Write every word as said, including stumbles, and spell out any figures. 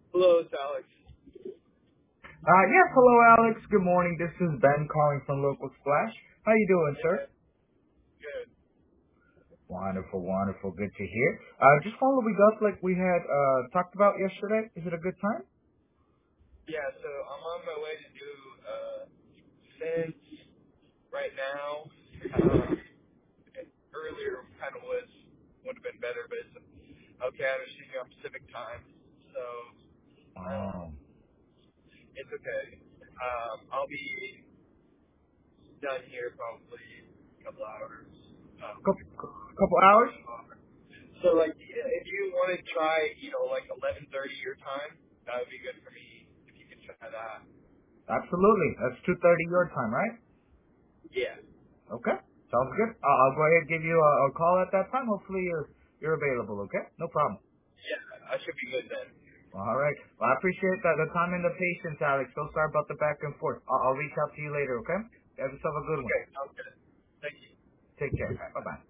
Hello, it's Alex. Uh, yes, hello Alex. Good morning. This is Ben calling from Local Splash. How you doing, Hey, sir? Ben. Good. Wonderful, wonderful. Good to hear. Uh, just following up like we had uh talked about yesterday. Is it a good time? Yeah, so I'm on my way to do uh, fence right now. Um, earlier kind of was would have been better, but it's okay. I was shooting on Pacific time, so um, Oh, it's okay. Um, I'll be done here probably in a couple hours. Um, couple, couple hours? so like, if you want to try, you know, like eleven thirty your time, that would be good for me. If you can try that. Absolutely. That's two thirty your time, right? Yeah. Okay. Sounds good. Uh, I'll go ahead and give you a, a call at that time. Hopefully you're you're available. Okay. No problem. Yeah, I should be good then. All right. Well, I appreciate that the time and the patience, Alex. So sorry about the back and forth. I'll, I'll reach out to you later. Okay. Have yourself a good one. Okay, sounds good. Thank you. Take care. Bye bye.